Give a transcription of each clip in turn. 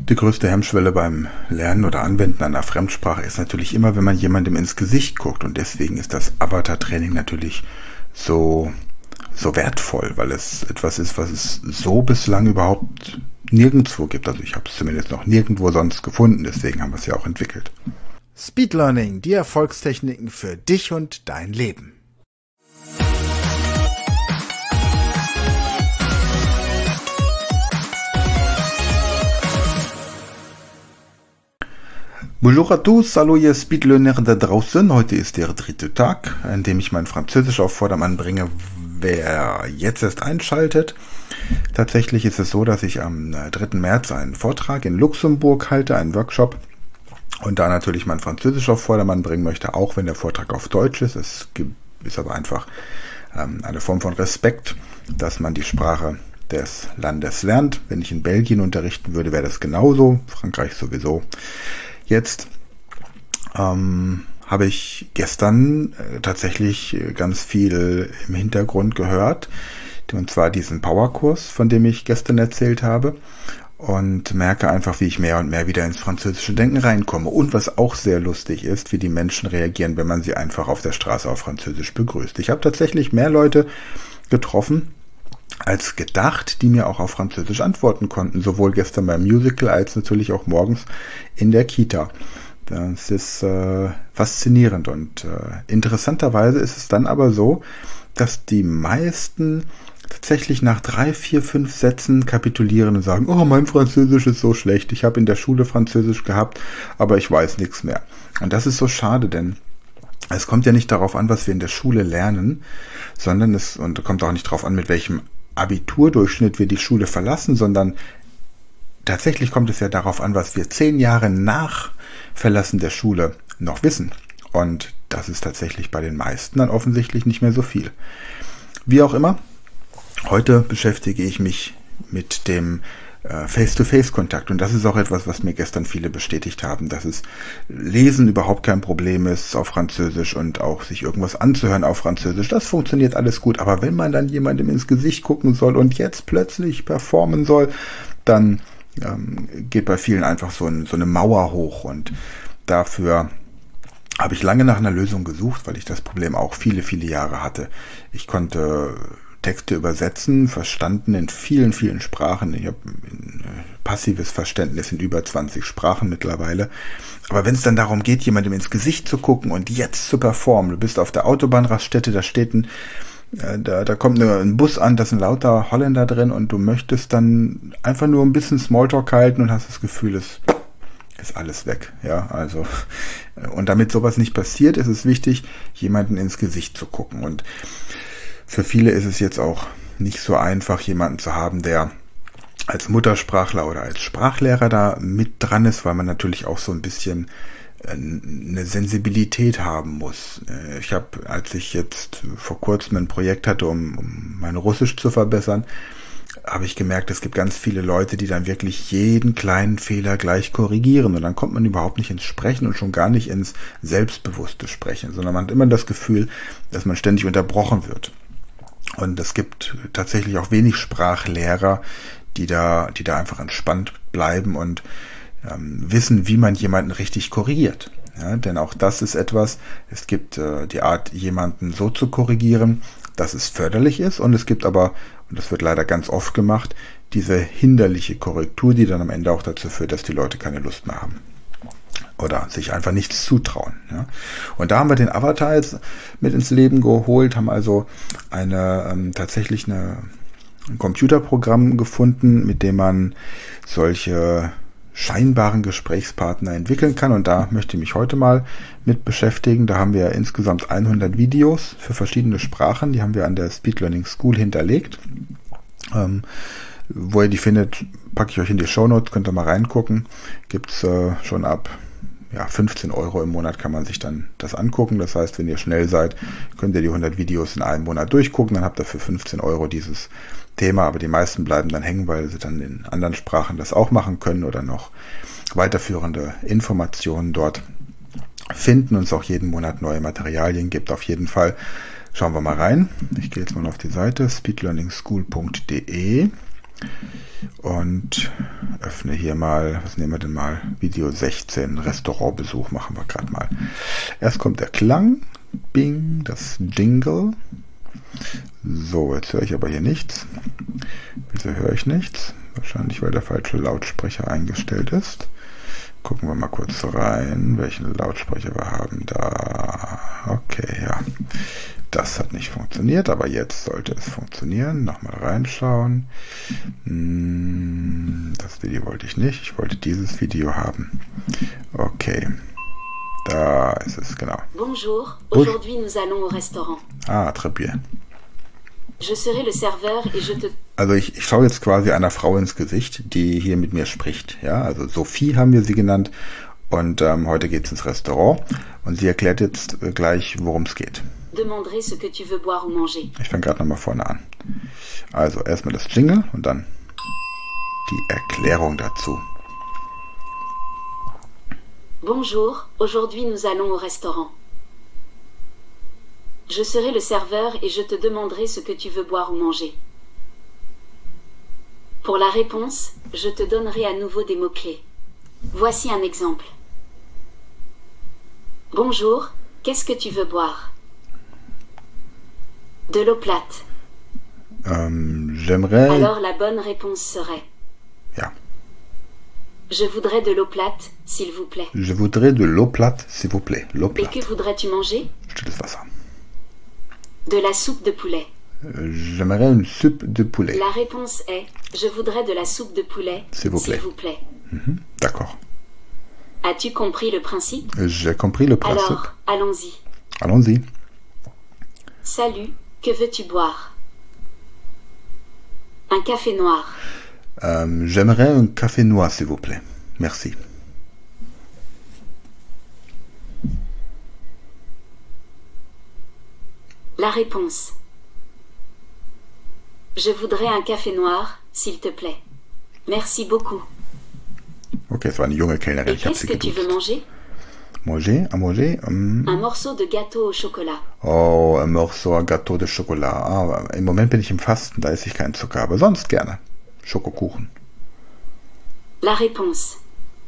Die größte Hemmschwelle beim Lernen oder Anwenden einer Fremdsprache ist natürlich immer, wenn man jemandem ins Gesicht guckt. Und deswegen ist das Avatar-Training natürlich so wertvoll, weil es etwas ist, was es so bislang überhaupt nirgendwo gibt. Also ich habe es zumindest noch nirgendwo sonst gefunden. Deswegen haben wir es ja auch entwickelt. Speed Learning, die Erfolgstechniken für dich und dein Leben. Bonjour à tous, hallo ihr Speedlearner da draußen. Heute ist der 3. Tag, an dem ich mein Französisch auf Vordermann bringe. Wer jetzt erst einschaltet, tatsächlich ist es so, dass ich am 3. März einen Vortrag in Luxemburg halte, einen Workshop, und da natürlich mein Französisch auf Vordermann bringen möchte, auch wenn der Vortrag auf Deutsch ist. Es ist aber einfach eine Form von Respekt, dass man die Sprache des Landes lernt. Wenn ich in Belgien unterrichten würde, wäre das genauso, Frankreich sowieso. Jetzt habe ich gestern tatsächlich ganz viel im Hintergrund gehört, und zwar diesen Powerkurs, von dem ich gestern erzählt habe, und merke einfach, wie ich mehr und mehr wieder ins französische Denken reinkomme. Und was auch sehr lustig ist, wie die Menschen reagieren, wenn man sie einfach auf der Straße auf Französisch begrüßt. Ich habe tatsächlich mehr Leute getroffen als gedacht, die mir auch auf Französisch antworten konnten, sowohl gestern beim Musical als natürlich auch morgens in der Kita. Das ist faszinierend, und interessanterweise ist es dann aber so, dass die meisten tatsächlich nach 3, 4, 5 Sätzen kapitulieren und sagen, oh, mein Französisch ist so schlecht, ich habe in der Schule Französisch gehabt, aber ich weiß nichts mehr. Und das ist so schade, denn es kommt ja nicht darauf an, was wir in der Schule lernen, sondern und kommt auch nicht darauf an, mit welchem Abiturdurchschnitt wir die Schule verlassen, sondern tatsächlich kommt es ja darauf an, was wir 10 Jahre nach Verlassen der Schule noch wissen. Und das ist tatsächlich bei den meisten dann offensichtlich nicht mehr so viel. Wie auch immer, heute beschäftige ich mich mit dem Face-to-Face-Kontakt, und das ist auch etwas, was mir gestern viele bestätigt haben, dass es Lesen überhaupt kein Problem ist auf Französisch und auch sich irgendwas anzuhören auf Französisch, das funktioniert alles gut, aber wenn man dann jemandem ins Gesicht gucken soll und jetzt plötzlich performen soll, dann geht bei vielen einfach so eine Mauer hoch, und dafür habe ich lange nach einer Lösung gesucht, weil ich das Problem auch viele, viele Jahre hatte. Ich konnte Texte übersetzen, verstanden in vielen, vielen Sprachen. Ich habe ein passives Verständnis in über 20 Sprachen mittlerweile. Aber wenn es dann darum geht, jemandem ins Gesicht zu gucken und jetzt zu performen, du bist auf der Autobahnraststätte, da kommt ein Bus an, da sind lauter Holländer drin, und du möchtest dann einfach nur ein bisschen Smalltalk halten und hast das Gefühl, es ist alles weg. Ja, also, und damit sowas nicht passiert, ist es wichtig, jemanden ins Gesicht zu gucken. Und für viele ist es jetzt auch nicht so einfach, jemanden zu haben, der als Muttersprachler oder als Sprachlehrer da mit dran ist, weil man natürlich auch so ein bisschen eine Sensibilität haben muss. Ich habe, als ich jetzt vor kurzem ein Projekt hatte, um mein Russisch zu verbessern, habe ich gemerkt, es gibt ganz viele Leute, die dann wirklich jeden kleinen Fehler gleich korrigieren, und dann kommt man überhaupt nicht ins Sprechen und schon gar nicht ins selbstbewusste Sprechen, sondern man hat immer das Gefühl, dass man ständig unterbrochen wird. Und es gibt tatsächlich auch wenig Sprachlehrer, die da einfach entspannt bleiben und wissen, wie man jemanden richtig korrigiert. Ja, denn auch das ist etwas, es gibt die Art, jemanden so zu korrigieren, dass es förderlich ist, und es gibt aber, und das wird leider ganz oft gemacht, diese hinderliche Korrektur, die dann am Ende auch dazu führt, dass die Leute keine Lust mehr haben oder sich einfach nichts zutrauen. Ja. Und da haben wir den Avatar jetzt mit ins Leben geholt, haben also tatsächlich ein Computerprogramm gefunden, mit dem man solche scheinbaren Gesprächspartner entwickeln kann, und da möchte ich mich heute mal mit beschäftigen. Da haben wir insgesamt 100 Videos für verschiedene Sprachen, die haben wir an der Speed Learning School hinterlegt. Wo ihr die findet, packe ich euch in die Shownotes, könnt ihr mal reingucken. Gibt's schon ab 15 € im Monat kann man sich dann das angucken. Das heißt, wenn ihr schnell seid, könnt ihr die 100 Videos in einem Monat durchgucken, dann habt ihr für 15 € dieses Thema, aber die meisten bleiben dann hängen, weil sie dann in anderen Sprachen das auch machen können oder noch weiterführende Informationen dort finden und es auch jeden Monat neue Materialien gibt. Auf jeden Fall schauen wir mal rein. Ich gehe jetzt mal auf die Seite speedlearningschool.de Und öffne hier mal, was nehmen wir denn mal? Video 16, Restaurantbesuch machen wir gerade mal. Erst kommt der Klang, Bing, das Jingle. So, jetzt höre ich aber hier nichts. Wieso höre ich nichts? Wahrscheinlich, weil der falsche Lautsprecher eingestellt ist. Gucken wir mal kurz rein, welchen Lautsprecher wir haben. Da, okay, ja. Das hat nicht funktioniert, aber jetzt sollte es funktionieren. Nochmal reinschauen. Das Video wollte ich nicht. Ich wollte dieses Video haben. Okay. Da ist es, genau. Bonjour, aujourd'hui nous allons au restaurant. Ah, très bien. Je serai le serveur et je te... Also ich schaue jetzt quasi einer Frau ins Gesicht, die hier mit mir spricht. Ja, also Sophie haben wir sie genannt. Und heute geht's ins Restaurant. Und sie erklärt jetzt gleich, worum es geht. Demanderai ce que tu veux boire ou manger. Ich fange gerade nochmal vorne an. Also erstmal das Jingle und dann die Erklärung dazu. Bonjour, aujourd'hui nous allons au restaurant. Je serai le serveur et je te demanderai ce que tu veux boire ou manger. Pour la réponse, je te donnerai à nouveau des mots-clés. Voici un exemple. Bonjour, qu'est-ce que tu veux boire? De l'eau plate. J'aimerais... Alors la bonne réponse serait... Ja. Je voudrais de l'eau plate, s'il vous plaît. Je voudrais de l'eau plate, s'il vous plaît. L'eau Et plate. que voudrais-tu manger? Stilles Wasser. De la soupe de poulet. J'aimerais une soupe de poulet. La réponse est je voudrais de la soupe de poulet, S'il vous plaît. D'accord. As-tu compris le principe? J'ai compris le principe. Alors, allons-y. Allons-y. Salut, que veux-tu boire? Un café noir. J'aimerais un café noir, s'il vous plaît. Merci. La réponse. Je voudrais un café noir, s'il te plaît. Merci beaucoup. Okay, es war eine junge Kellnerin. Et Ich habe qu'est-ce sie que tu veux geduzt. manger? Manger, à manger. Un morceau de gâteau au chocolat. Oh, un morceau, un gâteau de Chocolat. Aber im Moment bin ich im Fasten, da esse ich keinen Zucker, aber sonst gerne. Schokokuchen. La réponse.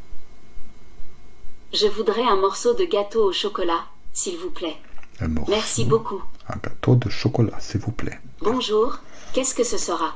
Je voudrais un morceau de gâteau au chocolat, s'il vous plaît. Un morceau, Merci beaucoup. un gâteau de chocolat, s'il vous plaît. Bonjour, qu'est-ce que ce sera?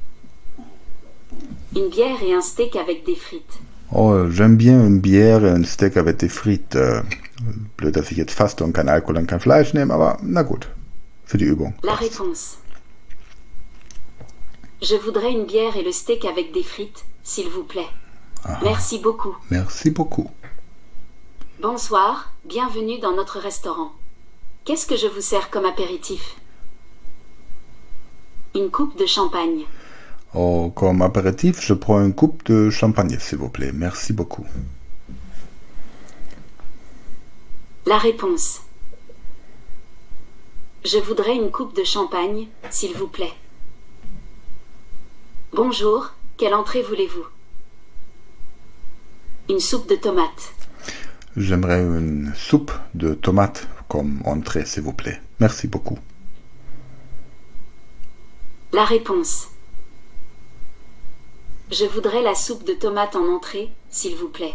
Une bière et un steak avec des frites. Oh, j'aime bien une bière et un Steak avec des frites. Blöd, dass ich jetzt faste und kein Alkohol und kein Fleisch nehme, aber na gut. Für die Übung. La passt. réponse. Je voudrais une bière et le steak avec des frites, s'il vous plaît. Merci beaucoup. Merci beaucoup. Bonsoir, bienvenue dans notre restaurant. Qu'est-ce que je vous sers comme apéritif? Une coupe de champagne. Oh, comme apéritif, je prends une coupe de champagne, s'il vous plaît. Merci beaucoup. La réponse. Je voudrais une coupe de champagne, s'il vous plaît. Bonjour, quelle entrée voulez-vous? Une soupe de tomates. J'aimerais une soupe de tomates comme entrée, s'il vous plaît. Merci beaucoup. La réponse. Je voudrais la soupe de tomates en entrée, s'il vous plaît.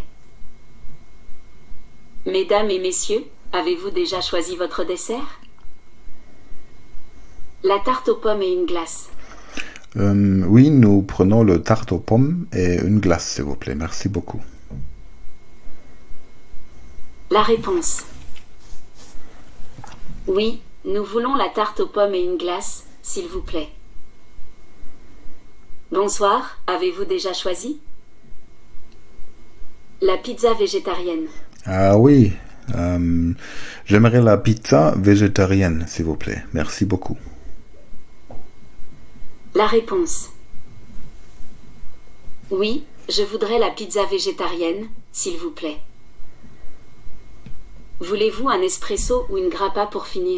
Mesdames et messieurs, avez-vous déjà choisi votre dessert? La tarte aux pommes et une glace. Oui, nous prenons le tarte aux pommes et une glace, s'il vous plaît. Merci beaucoup. La réponse. Oui, nous voulons la tarte aux pommes et une glace, s'il vous plaît. Bonsoir, avez-vous déjà choisi? La pizza végétarienne. Ah oui, j'aimerais la pizza végétarienne, s'il vous plaît. Merci beaucoup. La réponse. Oui, je voudrais la pizza végétarienne, s'il vous plaît. Voulez-vous un espresso ou une grappa pour finir?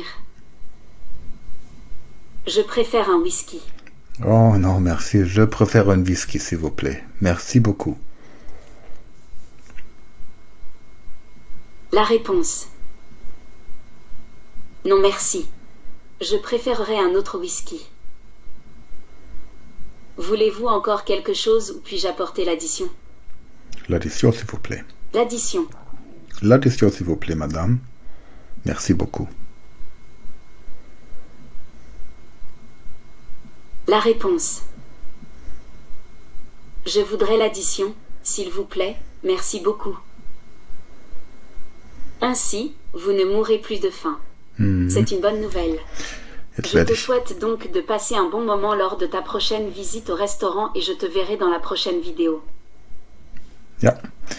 Je préfère un whisky. Oh non, merci. Je préfère un whisky, s'il vous plaît. Merci beaucoup. La réponse. Non merci. Je préférerais un autre whisky. Voulez-vous encore quelque chose ou puis-je apporter l'addition? L'addition, s'il vous plaît. L'addition. L'addition, s'il vous plaît, madame. Merci beaucoup. La réponse. Je voudrais l'addition, s'il vous plaît, merci beaucoup. Ainsi, vous ne mourrez plus de faim. C'est une bonne nouvelle. Je te souhaite donc de passer un bon moment lors de ta prochaine visite au restaurant et je te verrai dans la prochaine Video. Ja.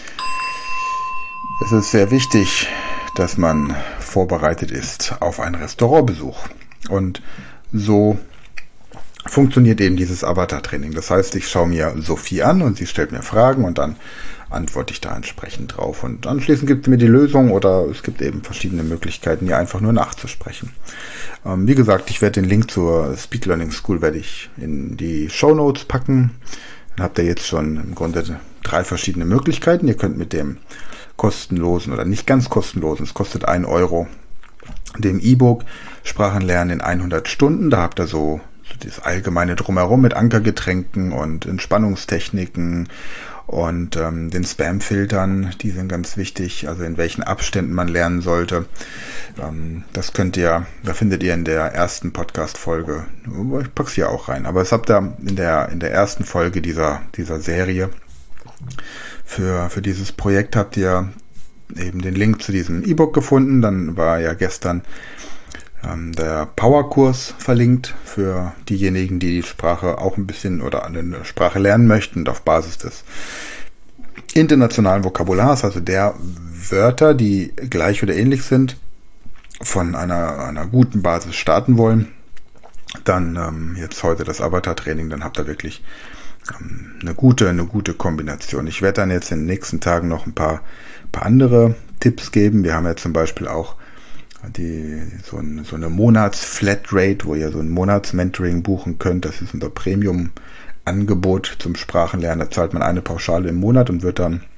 Es ist sehr wichtig, dass man vorbereitet ist auf einen Restaurantbesuch. Und so funktioniert eben dieses Avatar-Training. Das heißt, ich schaue mir Sophie an und sie stellt mir Fragen und dann antworte ich da entsprechend drauf. Und anschließend gibt es mir die Lösung oder es gibt eben verschiedene Möglichkeiten, hier einfach nur nachzusprechen. Wie gesagt, ich werde den Link zur Speed Learning School werde ich in die Shownotes packen. Dann habt ihr jetzt schon im Grunde 3 verschiedene Möglichkeiten. Ihr könnt mit dem kostenlosen oder nicht ganz kostenlosen, es kostet 1 €, dem E-Book Sprachen lernen in 100 Stunden. Da habt ihr so das allgemeine Drumherum mit Ankergetränken und Entspannungstechniken und den Spam-Filtern, die sind ganz wichtig, also in welchen Abständen man lernen sollte. Das da findet ihr in der ersten Podcast-Folge, ich pack's hier auch rein, aber es habt ihr in der ersten Folge dieser Serie für dieses Projekt habt ihr eben den Link zu diesem E-Book gefunden. Dann war ja gestern der Powerkurs verlinkt für diejenigen, die die Sprache auch ein bisschen oder eine Sprache lernen möchten und auf Basis des internationalen Vokabulars, also der Wörter, die gleich oder ähnlich sind, von einer guten Basis starten wollen. Dann jetzt heute das Avatar-Training, dann habt ihr wirklich eine gute Kombination. Ich werde dann jetzt in den nächsten Tagen noch ein paar andere Tipps geben. Wir haben ja zum Beispiel auch so eine Monats-Flatrate, wo ihr so ein Monats-Mentoring buchen könnt. Das ist unser Premium-Angebot zum Sprachenlernen. Da zahlt man eine Pauschale im Monat und wird dann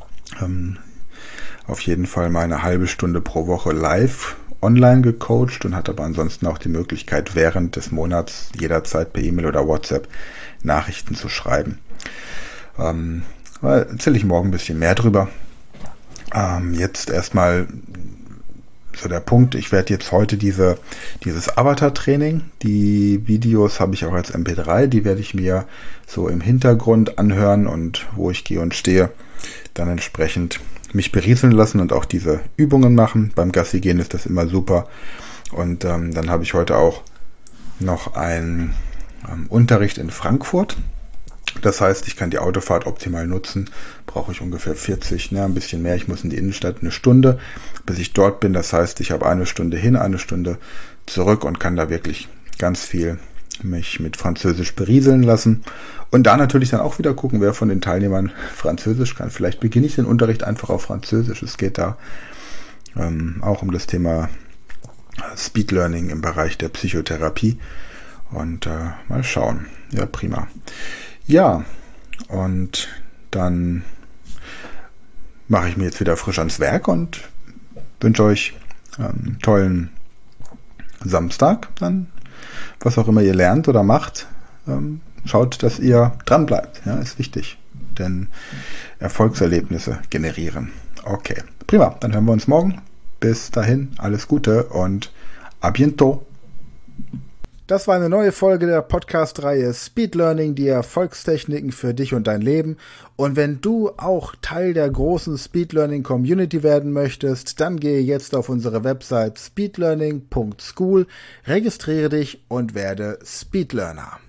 auf jeden Fall mal eine halbe Stunde pro Woche live online gecoacht und hat aber ansonsten auch die Möglichkeit, während des Monats jederzeit per E-Mail oder WhatsApp Nachrichten zu schreiben. Erzähle ich morgen ein bisschen mehr drüber. Jetzt erstmal so der Punkt, ich werde jetzt heute dieses Avatar-Training, die Videos habe ich auch als MP3, die werde ich mir so im Hintergrund anhören und wo ich gehe und stehe, dann entsprechend mich berieseln lassen und auch diese Übungen machen. Beim Gassi gehen ist das immer super. Und dann habe ich heute auch noch einen Unterricht in Frankfurt. Das heißt, ich kann die Autofahrt optimal nutzen. Brauche ich ungefähr 40, ein bisschen mehr. Ich muss in die Innenstadt 1 Stunde, bis ich dort bin. Das heißt, ich habe 1 Stunde hin, 1 Stunde zurück und kann da wirklich ganz viel mich mit Französisch berieseln lassen. Und da natürlich dann auch wieder gucken, wer von den Teilnehmern Französisch kann. Vielleicht beginne ich den Unterricht einfach auf Französisch. Es geht da auch um das Thema Speed Learning im Bereich der Psychotherapie. Und mal schauen. Ja, prima. Ja, und dann mache ich mir jetzt wieder frisch ans Werk und wünsche euch einen tollen Samstag. Dann, was auch immer ihr lernt oder macht, schaut, dass ihr dran bleibt. Ja, ist wichtig, denn Erfolgserlebnisse generieren. Okay, prima. Dann hören wir uns morgen. Bis dahin, alles Gute und à bientôt. Das war eine neue Folge der Podcast-Reihe Speed Learning, die Erfolgstechniken für dich und dein Leben. Und wenn du auch Teil der großen Speed Learning Community werden möchtest, dann gehe jetzt auf unsere Website speedlearning.school, registriere dich und werde Speed Learner.